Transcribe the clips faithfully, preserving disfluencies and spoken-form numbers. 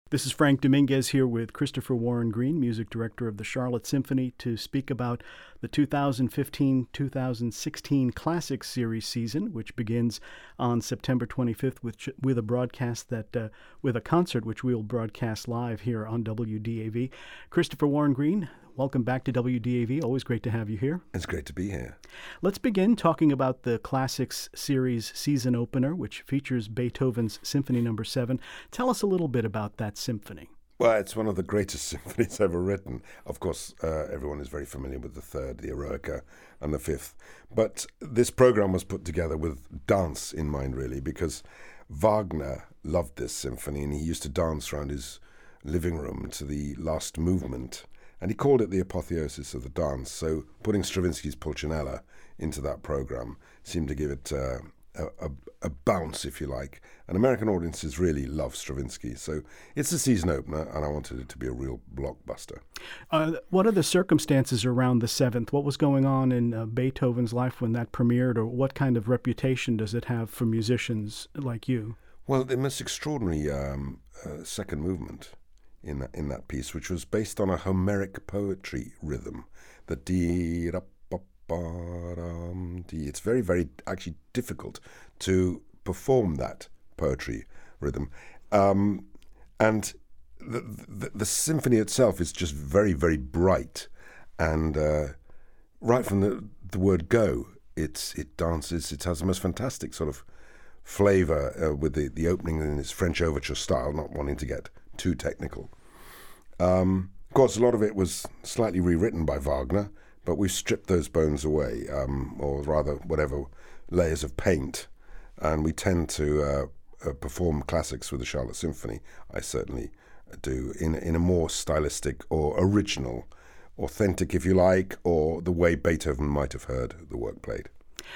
This is Frank Dominguez here with Christopher Warren Green, music director of the Charlotte Symphony, to speak about the two thousand fifteen two thousand sixteen Classics Series season, which begins on September twenty-fifth with with a broadcast that uh, with a concert which we'll broadcast live here on W D A V. Christopher Warren Green, welcome back to W D A V. Always great to have you here. It's great to be here. Let's begin talking about the Classics Series season opener, which features Beethoven's Symphony Number Seven. Tell us a little bit about that symphony. Well, it's one of the greatest symphonies ever written. Of course, uh, everyone is very familiar with the third, the Eroica, and the fifth. But this program was put together with dance in mind, really, because Wagner loved this symphony, and he used to dance around his living room to the last movement. And he called it the apotheosis of the dance. So putting Stravinsky's Pulcinella into that program seemed to give it uh, a, a, a bounce, if you like. And American audiences really love Stravinsky. So it's a season opener, and I wanted it to be a real blockbuster. Uh, what are the circumstances around the seventh? What was going on in uh, Beethoven's life when that premiered, or what kind of reputation does it have for musicians like you? Well, the most extraordinary um, uh, second movement in that, in that piece, which was based on a Homeric poetry rhythm, the dee da ba ba dum dee. It's very, very actually difficult to perform that poetry rhythm, um, and the, the the symphony itself is just very, very bright, and uh, right from the the word go, it's it dances. It has the most fantastic sort of flavour uh, with the the opening in its French overture style, not wanting to get too technical. Um, of course, a lot of it was slightly rewritten by Wagner, but we've stripped those bones away, um, or rather, whatever layers of paint, and we tend to uh, uh, perform classics with the Charlotte Symphony. I certainly do in in a more stylistic or original, authentic, if you like, or the way Beethoven might have heard the work played.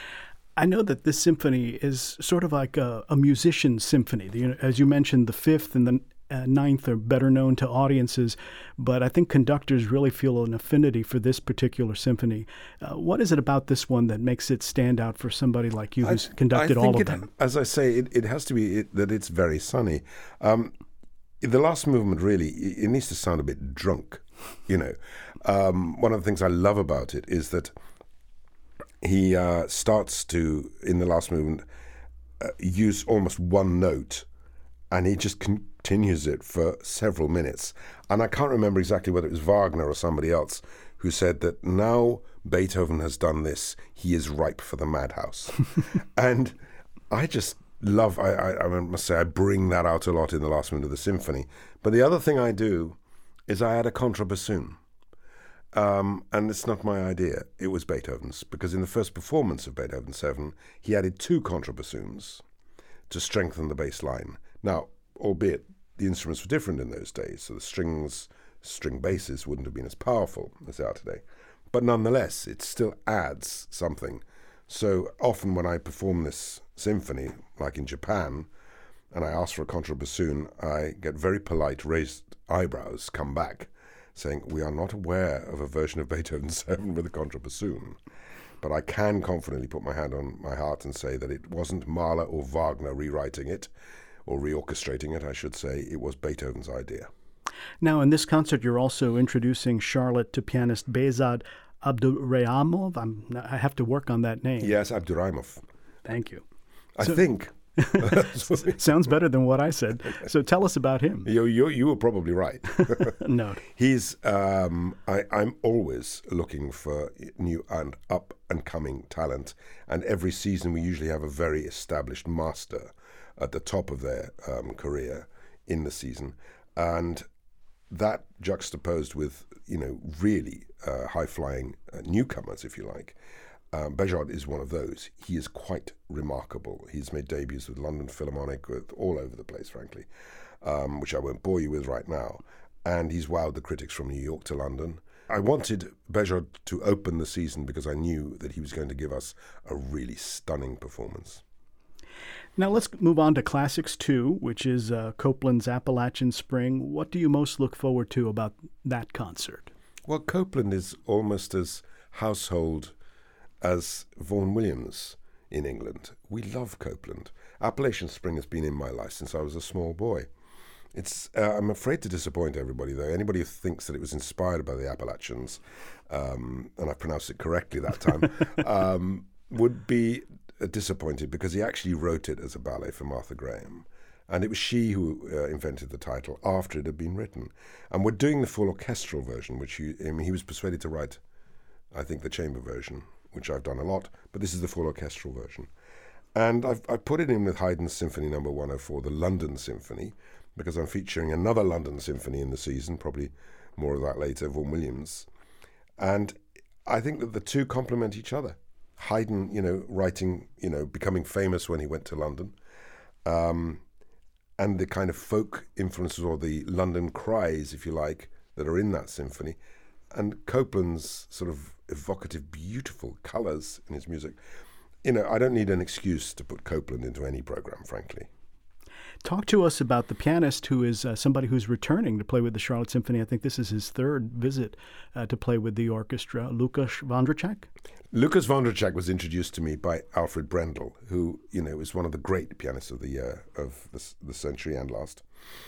I know that this symphony is sort of like a, a musician's symphony. The, as you mentioned, the fifth and the uh, ninth are better known to audiences, but I think conductors really feel an affinity for this particular symphony. Uh, what is it about this one that makes it stand out for somebody like you who's I, conducted I all of it, them? As I say, it, it has to be it, that it's very sunny. Um, the last movement, really, it, it needs to sound a bit drunk, you know. Um, one of the things I love about it is that he uh, starts to, in the last movement, uh, use almost one note, and he just continues it for several minutes. And I can't remember exactly whether it was Wagner or somebody else who said that now Beethoven has done this, he is ripe for the madhouse. And I just love, I, I, I must say, I bring that out a lot in the last movement of the symphony. But the other thing I do is I add a contrabassoon. Um, and it's not my idea. It was Beethoven's, because in the first performance of Beethoven seven, he added two contrabassoons to strengthen the bass line. Now, albeit the instruments were different in those days, so the strings, string basses wouldn't have been as powerful as they are today. But nonetheless, it still adds something. So often when I perform this symphony, like in Japan, and I ask for a contrabassoon, I get very polite, raised eyebrows come back, saying, we are not aware of a version of Beethoven seven with a contrabassoon. But I can confidently put my hand on my heart and say that it wasn't Mahler or Wagner rewriting it, or reorchestrating it, I should say. It was Beethoven's idea. Now, in this concert, you're also introducing Charlotte to pianist Behzad Abduraimov. I'm, I have to work on that name. Yes, Abduraimov. Thank you. I So- think. Sounds better than what I said. So tell us about him. You, you, you were probably right. No. He's. Um, I, I'm always looking for new and up and coming talent, and every season we usually have a very established master at the top of their um, career in the season, and that juxtaposed with you know really uh, high flying uh, newcomers, if you like. Um, Behzad is one of those. He is quite remarkable. He's made debuts with London Philharmonic, with all over the place, frankly, um, which I won't bore you with right now. And he's wowed the critics from New York to London. I wanted Behzad to open the season because I knew that he was going to give us a really stunning performance. Now let's move on to Classics two, which is uh, Copland's Appalachian Spring. What do you most look forward to about that concert? Well, Copland is almost as household as Vaughan Williams in England. We love Copland. Appalachian Spring has been in my life since I was a small boy. It's. Uh, I'm afraid to disappoint everybody, though. Anybody who thinks that it was inspired by the Appalachians, um, and I pronounced it correctly that time, um, would be uh, disappointed, because he actually wrote it as a ballet for Martha Graham. And it was she who uh, invented the title after it had been written. And we're doing the full orchestral version, which he, I mean, he was persuaded to write, I think, the chamber version, which I've done a lot, but this is the full orchestral version. And I've, I've put it in with Haydn's Symphony Number one oh four, the London Symphony, because I'm featuring another London Symphony in the season, probably more of that later, Vaughan Williams. And I think that the two complement each other. Haydn, you know, writing, you know, becoming famous when he went to London, um, and the kind of folk influences, or the London cries, if you like, that are in that symphony, and Copland's sort of evocative, beautiful colours in his music. You know, I don't need an excuse to put Copland into any program, frankly. Talk to us about the pianist who is uh, somebody who's returning to play with the Charlotte Symphony. I think this is his third visit uh, to play with the orchestra, Lukas Vondracek. Lukas Vondracek was introduced to me by Alfred Brendel, who, you know, is one of the great pianists of the uh, of the, the century and last.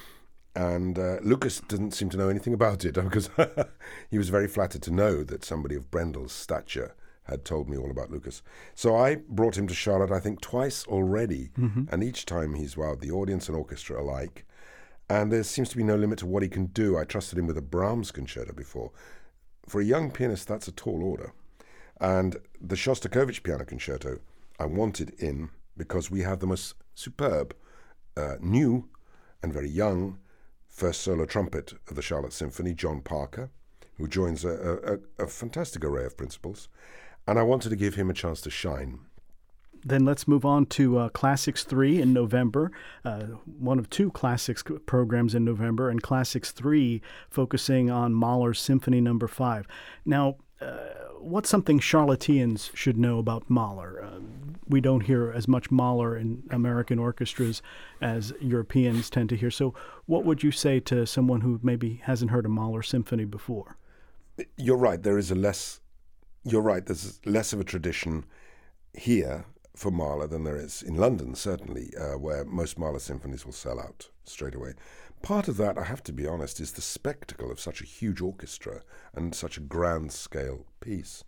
And uh, Lukas didn't seem to know anything about it, because he was very flattered to know that somebody of Brendel's stature had told me all about Lukas. So I brought him to Charlotte, I think, twice already, mm-hmm. and each time he's wowed the audience and orchestra alike. And there seems to be no limit to what he can do. I trusted him with a Brahms concerto before. For a young pianist, that's a tall order. And the Shostakovich Piano Concerto I wanted in because we have the most superb, uh, new and very young first solo trumpet of the Charlotte Symphony, John Parker, who joins a, a, a fantastic array of principals. And I wanted to give him a chance to shine. Then let's move on to uh, Classics three in November, uh, one of two Classics programs in November, and Classics three focusing on Mahler's Symphony Number five. Now, uh, what's something Charlotteans should know about Mahler? Uh, we don't hear as much Mahler in American orchestras as Europeans tend to hear. So what would you say to someone who maybe hasn't heard a Mahler symphony before? You're right. There is a less... You're right, there's less of a tradition here for Mahler than there is in London, certainly, uh, where most Mahler symphonies will sell out straight away. Part of that, I have to be honest, is the spectacle of such a huge orchestra and such a grand scale piece.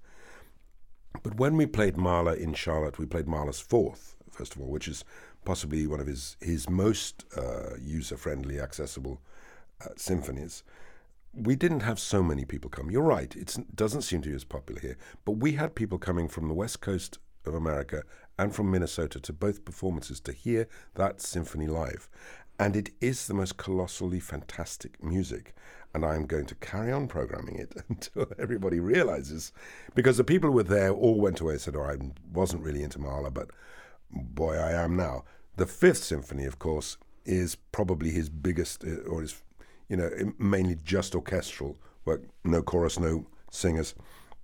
But when we played Mahler in Charlotte, we played Mahler's Fourth, first of all, which is possibly one of his, his most uh, user-friendly, accessible uh, symphonies. We didn't have so many people come. You're right, it doesn't seem to be as popular here. But we had people coming from the west coast of America and from Minnesota to both performances to hear that symphony live. And it is the most colossally fantastic music. And I'm going to carry on programming it until everybody realizes. Because the people who were there all went away and said, oh, I wasn't really into Mahler, but boy, I am now. The Fifth Symphony, of course, is probably his biggest, or his you know, mainly just orchestral work, no chorus, no singers,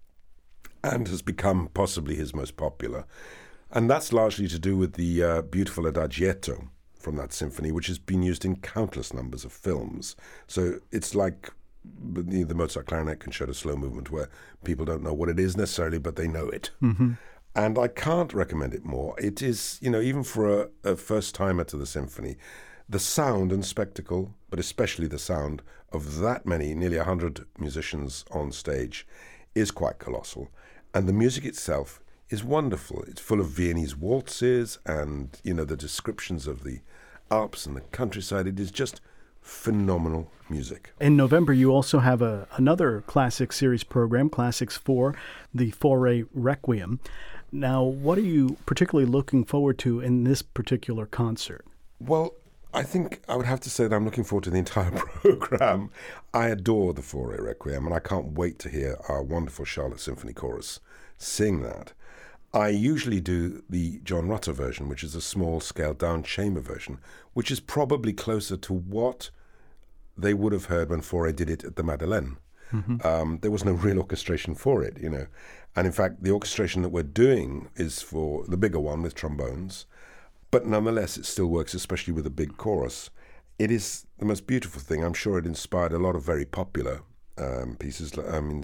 and has become possibly his most popular. And that's largely to do with the uh, beautiful Adagietto from that symphony, which has been used in countless numbers of films. So it's like the, the Mozart Clarinet Concerto slow movement, where people don't know what it is necessarily, but they know it. Mm-hmm. And I can't recommend it more. It is, you know, even for a, a first-timer to the symphony, the sound and spectacle, but especially the sound of that many, nearly one hundred musicians on stage, is quite colossal. And the music itself is wonderful. It's full of Viennese waltzes and, you know, the descriptions of the Alps and the countryside. It is just phenomenal music. In November, you also have a, another Classic Series program, Classics four, the Fauré Requiem. Now, what are you particularly looking forward to in this particular concert? Well, I think I would have to say that I'm looking forward to the entire program. I adore the Fauré Requiem, and I can't wait to hear our wonderful Charlotte Symphony Chorus sing that. I usually do the John Rutter version, which is a small scaled-down chamber version, which is probably closer to what they would have heard when Fauré did it at the Madeleine. Mm-hmm. Um, there was no real orchestration for it, you know. And in fact, the orchestration that we're doing is for the bigger one with trombones. But nonetheless, it still works, especially with a big chorus. It is the most beautiful thing. I'm sure it inspired a lot of very popular um, pieces. I mean,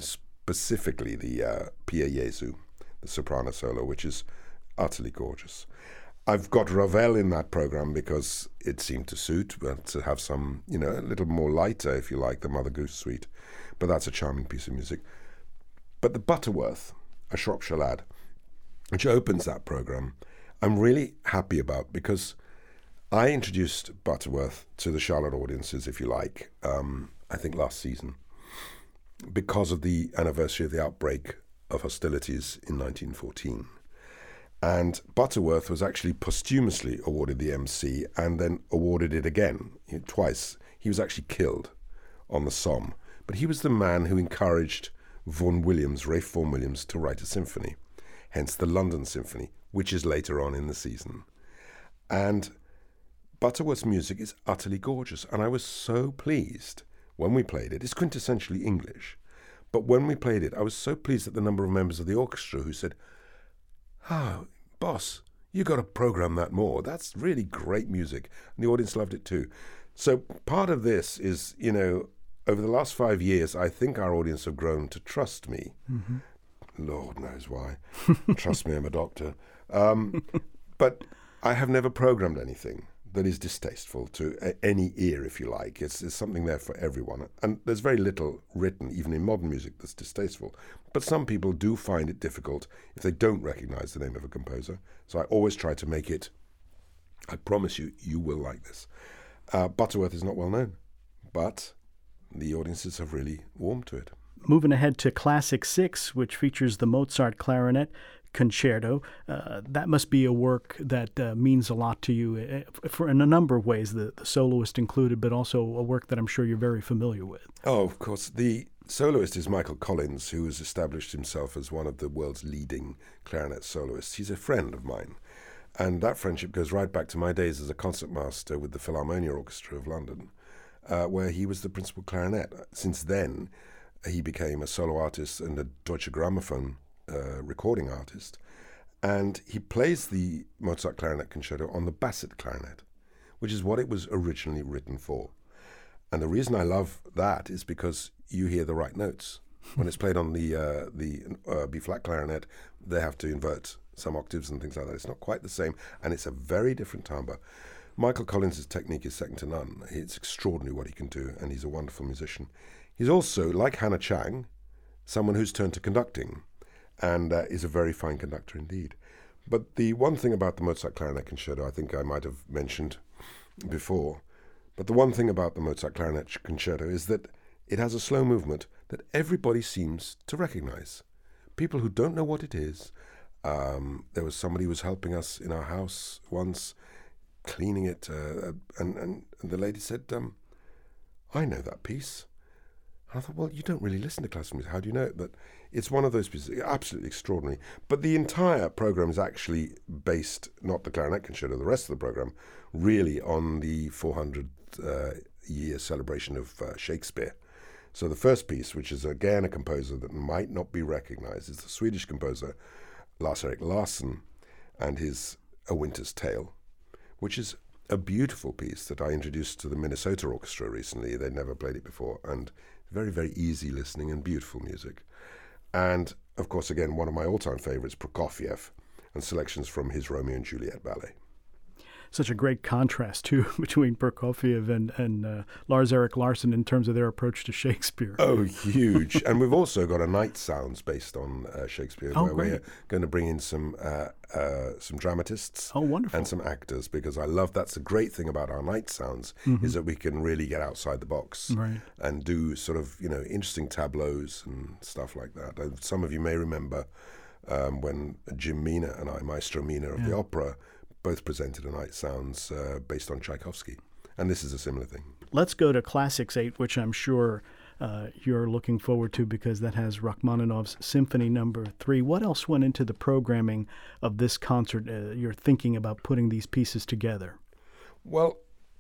specifically the uh, Pia Jesu, the soprano solo, which is utterly gorgeous. I've got Ravel in that program because it seemed to suit, but to have some, you know, a little more lighter, if you like, the Mother Goose Suite. But that's a charming piece of music. But the Butterworth, a Shropshire lad, which opens that program, I'm really happy about because I introduced Butterworth to the Charlotte audiences, if you like, um, I think last season, because of the anniversary of the outbreak of hostilities in nineteen fourteen. And Butterworth was actually posthumously awarded the M C and then awarded it again twice. He was actually killed on the Somme. But he was the man who encouraged Vaughan Williams, Ralph Vaughan Williams, to write a symphony, hence the London Symphony, which is later on in the season. And Butterworth's music is utterly gorgeous, and I was so pleased when we played it. It's quintessentially English, but when we played it, I was so pleased at the number of members of the orchestra who said, "Oh, boss, you got to program that more. That's really great music." And the audience loved it too. So part of this is, you know, over the last five years, I think our audience have grown to trust me. Mm-hmm. Lord knows why. Trust me, I'm a doctor. Um, but I have never programmed anything that is distasteful to a- any ear, if you like. It's, it's something there for everyone. And there's very little written, even in modern music, that's distasteful. But some people do find it difficult if they don't recognize the name of a composer. So I always try to make it, I promise you, you will like this. Uh, Butterworth is not well known, but the audiences have really warmed to it. Moving ahead to Classic Six, which features the Mozart Clarinet Concerto. Uh, that must be a work that uh, means a lot to you uh, for in a number of ways, the, the soloist included, but also a work that I'm sure you're very familiar with. Oh, of course. The soloist is Michael Collins, who has established himself as one of the world's leading clarinet soloists. He's a friend of mine. And that friendship goes right back to my days as a concertmaster with the Philharmonia Orchestra of London, uh, where he was the principal clarinet. Since then, he became a solo artist and a Deutsche Grammophon uh, recording artist. And he plays the Mozart Clarinet Concerto on the Bassett clarinet, which is what it was originally written for. And the reason I love that is because you hear the right notes. When it's played on the uh, the uh, B-flat clarinet, they have to invert some octaves and things like that. It's not quite the same, and it's a very different timbre. Michael Collins' technique is second to none. It's extraordinary what he can do, and he's a wonderful musician. He's also, like Hannah Chang, someone who's turned to conducting, and uh, is a very fine conductor indeed. But the one thing about the Mozart Clarinet Concerto, I think I might have mentioned before, but the one thing about the Mozart Clarinet Concerto is that it has a slow movement that everybody seems to recognize. People who don't know what it is. Um, there was somebody who was helping us in our house once, cleaning it, uh, and, and, and the lady said, um, "I know that piece." And I thought, well, you don't really listen to classical music. How do you know it? But it's one of those pieces, absolutely extraordinary. But the entire program is actually based, not the Clarinet Concerto, the rest of the program, really on the four hundredth uh, year celebration of uh, Shakespeare. So the first piece, which is again a composer that might not be recognized, is the Swedish composer Lars-Erik Larsson and his A Winter's Tale, which is a beautiful piece that I introduced to the Minnesota Orchestra recently. They'd never played it before, and very, very easy listening and beautiful music. And, of course, again, one of my all-time favorites, Prokofiev, and selections from his Romeo and Juliet ballet. Such a great contrast, too, between Prokofiev and, and uh, Lars-Erik Larsson in terms of their approach to Shakespeare. Oh, huge. And we've also got a Night Sounds based on uh, Shakespeare, oh, where great. we're going to bring in some uh, uh, some dramatists oh, wonderful. and some actors, because I love, that's the great thing about our Night Sounds, mm-hmm. is that we can really get outside the box right. and do sort of, you know, interesting tableaus and stuff like that. And some of you may remember um, when Jim Mina and I, Maestro Mina of yeah. the opera, both presented a Night Sounds uh, based on Tchaikovsky. And this is a similar thing. Let's go to Classics eight, which I'm sure uh, you're looking forward to because that has Rachmaninoff's Symphony Number three. What else went into the programming of this concert? Uh, you're thinking about putting these pieces together. Well,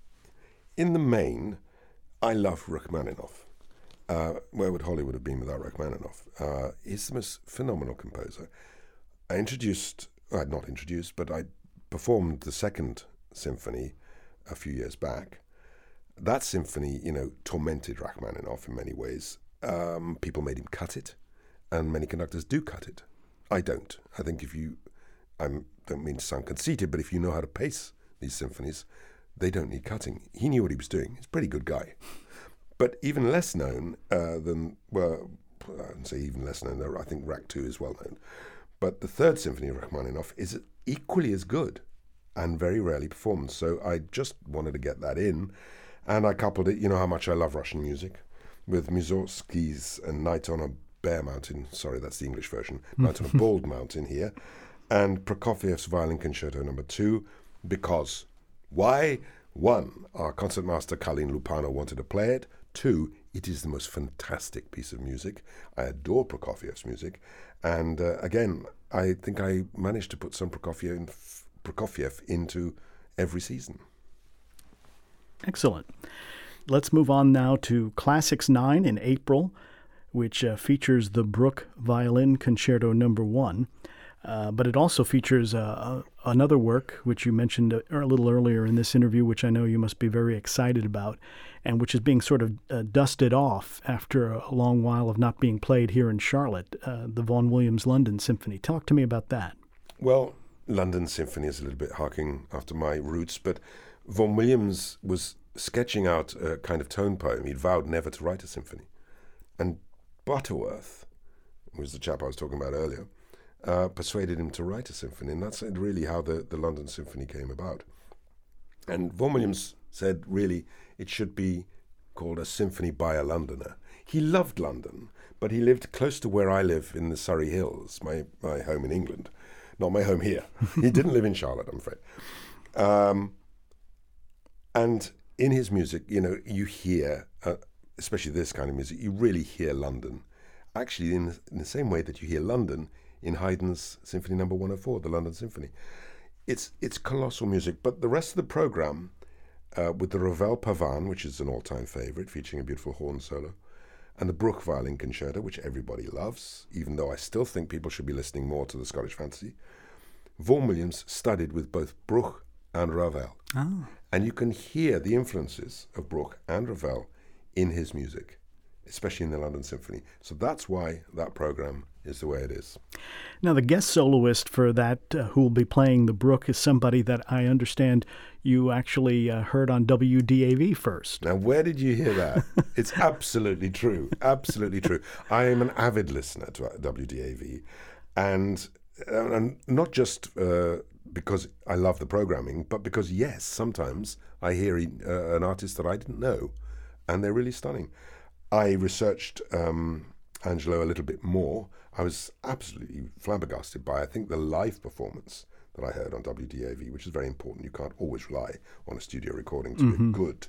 in the main, I love Rachmaninoff. Uh, where would Hollywood have been without Rachmaninoff? Uh, he's the most phenomenal composer. I introduced, well, not introduced, but I performed the second symphony a few years back. That symphony, you know, tormented Rachmaninoff in many ways. Um, people made him cut it, and many conductors do cut it. I don't. I think if you, I'm don't mean to sound conceited, but if you know how to pace these symphonies, they don't need cutting. He knew what he was doing. He's a pretty good guy. But even less known uh, than, well, I wouldn't say even less known, I think Rack two is well known. But the Third Symphony of Rachmaninoff is equally as good and very rarely performed. So I just wanted to get that in. And I coupled it, you know how much I love Russian music, with Mussorgsky's and Night on a Bare Mountain, sorry, that's the English version, Night on a Bald Mountain here, and Prokofiev's Violin Concerto number two, because, why? One, our concertmaster Kalin Lupano wanted to play it. Two, it is the most fantastic piece of music. I adore Prokofiev's music. And uh, again, I think I managed to put some Prokofiev, in, Prokofiev into every season. Excellent. Let's move on now to Classics nine in April, which uh, features the Bruch Violin Concerto number one. Uh, but it also features uh, another work, which you mentioned a, a little earlier in this interview, which I know you must be very excited about, and which is being sort of uh, dusted off after a long while of not being played here in Charlotte, uh, the Vaughan Williams London Symphony. Talk to me about that. Well, London Symphony is a little bit harking after my roots, but Vaughan Williams was sketching out a kind of tone poem. He'd vowed never to write a symphony. And Butterworth, who was the chap I was talking about earlier, Uh, persuaded him to write a symphony, and that's really how the, the London Symphony came about. And Vaughan Williams said, really, it should be called a symphony by a Londoner. He loved London, but he lived close to where I live in the Surrey Hills, my, my home in England, not my home here. He didn't live in Charlotte, I'm afraid. Um, and in his music, you know, you hear, uh, especially this kind of music, you really hear London. Actually, in, in the same way that you hear London in Haydn's Symphony Number one oh four, the London Symphony. It's it's colossal music, but the rest of the program, uh, with the Ravel Pavane, which is an all-time favorite, featuring a beautiful horn solo, and the Bruch Violin Concerto, which everybody loves, even though I still think people should be listening more to the Scottish Fantasy. Vaughan Williams studied with both Bruch and Ravel. Oh. And you can hear the influences of Bruch and Ravel in his music, especially in the London Symphony. So that's why that program is the way it is. Now, the guest soloist for that, uh, who will be playing the Bruch, is somebody that I understand you actually uh, heard on W D A V first. Now, where did you hear that? It's absolutely true. Absolutely true. I am an avid listener to W D A V, and, and not just uh, because I love the programming, but because, yes, sometimes I hear uh, an artist that I didn't know, and they're really stunning. I researched um, Angelo a little bit more. I was absolutely flabbergasted by, I think, the live performance that I heard on W D A V, which is very important. You can't always rely on a studio recording to mm-hmm. be a good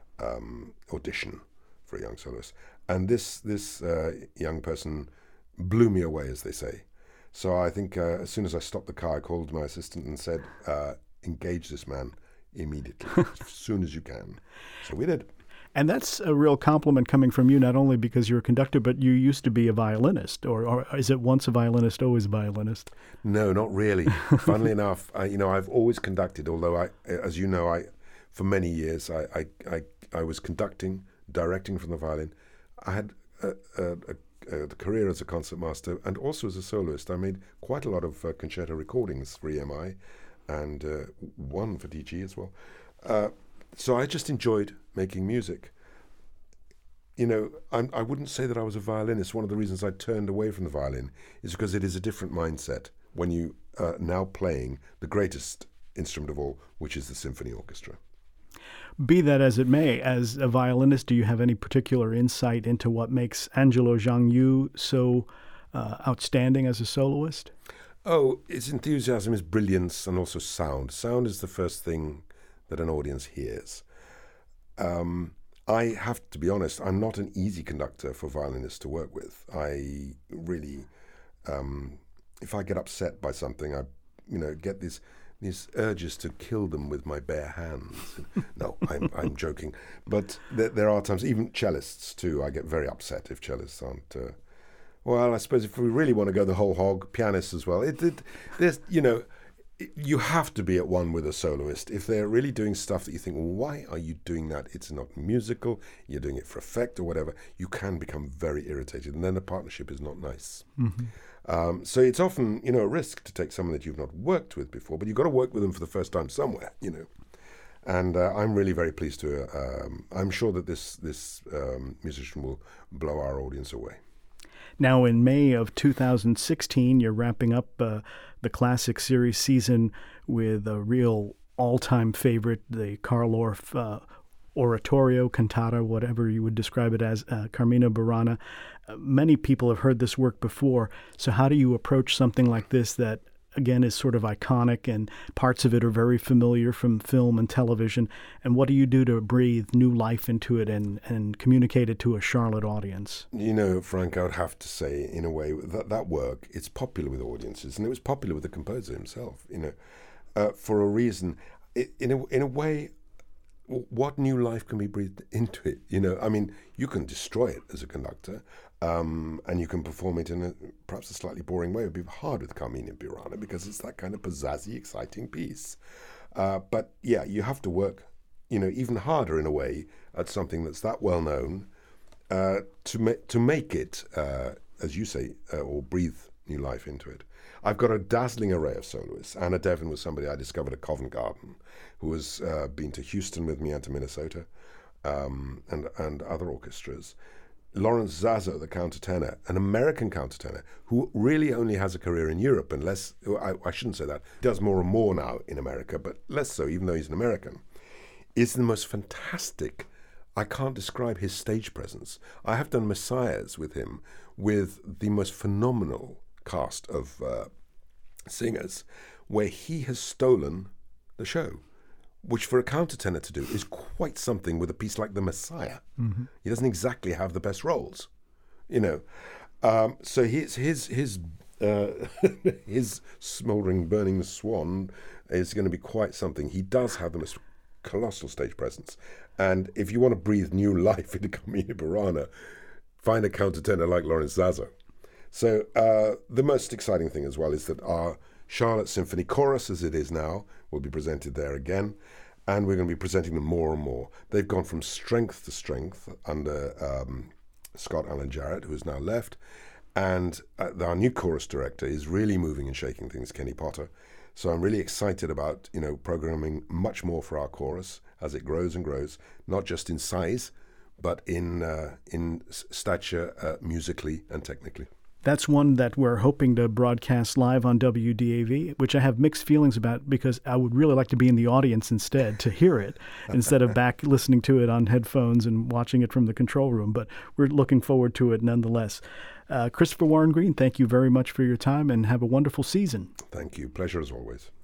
um, audition for a young soloist. And this this uh, young person blew me away, as they say. So I think uh, as soon as I stopped the car, I called my assistant and said, uh, engage this man immediately, as soon as you can. So we did. And that's a real compliment coming from you, not only because you're a conductor, but you used to be a violinist. Or, or is it once a violinist, always a violinist? No, not really. Funnily enough, I, you know, I've always conducted, although, I, as you know, I, for many years, I, I, I, I was conducting, directing from the violin. I had a, a, a, a career as a concertmaster and also as a soloist. I made quite a lot of uh, concerto recordings for E M I and uh, one for D G as well. Uh, So I just enjoyed making music. You know, I'm, I wouldn't say that I was a violinist. One of the reasons I turned away from the violin is because it is a different mindset when you are now playing the greatest instrument of all, which is the symphony orchestra. Be that as it may, as a violinist, do you have any particular insight into what makes Angelo Jiang-Yu so uh, outstanding as a soloist? Oh, his enthusiasm, his brilliance, and also sound. Sound is the first thing that an audience hears. Um, I have to be honest, I'm not an easy conductor for violinists to work with. I really, um, if I get upset by something, I, you know, get these these urges to kill them with my bare hands. No, I'm I'm joking. But there, there are times, even cellists too, I get very upset if cellists aren't. Uh, well, I suppose if we really want to go the whole hog, pianists as well. It, it there's, you know. you have to be at one with a soloist. If they're really doing stuff that you think, well, why are you doing that? It's not musical, you're doing it for effect or whatever, you can become very irritated, and then the partnership is not nice. Mm-hmm. Um, so it's often, you know, a risk to take someone that you've not worked with before, but you've got to work with them for the first time somewhere, you know. And uh, I'm really very pleased to, uh, um, I'm sure that this, this um, musician will blow our audience away. Now, in May of two thousand sixteen, you're wrapping up uh, the classic series season with a real all-time favorite, the Carl Orff uh, oratorio, cantata, whatever you would describe it as, uh, Carmina Burana. Uh, many people have heard this work before, so how do you approach something like this that, again, is sort of iconic and parts of it are very familiar from film and television, and what do you do to breathe new life into it and, and communicate it to a Charlotte audience? You know, Frank, I would have to say, in a way, that that work, it's popular with audiences, and it was popular with the composer himself, you know, uh, for a reason. It, in, a, in a way, what new life can be breathed into it? You know, I mean, you can destroy it as a conductor, um, and you can perform it in a perhaps a slightly boring way. It would be hard with Carmina Burana because it's that kind of pizzazzy, exciting piece. Uh, but yeah, you have to work, you know, even harder in a way at something that's that well known uh, to make to make it, uh, as you say, uh, or breathe new life into it. I've got a dazzling array of soloists. Anna Devon was somebody I discovered at Covent Garden, who has uh, been to Houston with me and to Minnesota, um, and, and other orchestras. Lawrence Zazo, the countertenor, an American countertenor, who really only has a career in Europe, and less, I, I shouldn't say that, does more and more now in America, but less so, even though he's an American, is the most fantastic. I can't describe his stage presence. I have done Messiahs with him, with the most phenomenal cast of uh, singers, where he has stolen the show, which for a countertenor to do is quite something with a piece like The Messiah. Mm-hmm. He doesn't exactly have the best roles, you know. Um, so his his his uh, his smouldering, burning swan is going to be quite something. He does have the most colossal stage presence, and if you want to breathe new life into Carmina Burana, find a countertenor like Lawrence Zazo. So uh, the most exciting thing as well is that our Charlotte Symphony Chorus, as it is now, will be presented there again, and we're going to be presenting them more and more. They've gone from strength to strength under um, Scott Allen Jarrett, who has now left, and uh, our new chorus director is really moving and shaking things, Kenny Potter. So I'm really excited about, you know, programming much more for our chorus as it grows and grows, not just in size, but in uh, in stature, uh, musically and technically. That's one that we're hoping to broadcast live on W D A V, which I have mixed feelings about because I would really like to be in the audience instead to hear it instead of back listening to it on headphones and watching it from the control room. But we're looking forward to it nonetheless. Uh, Christopher Warren Green, thank you very much for your time and have a wonderful season. Thank you. Pleasure as always.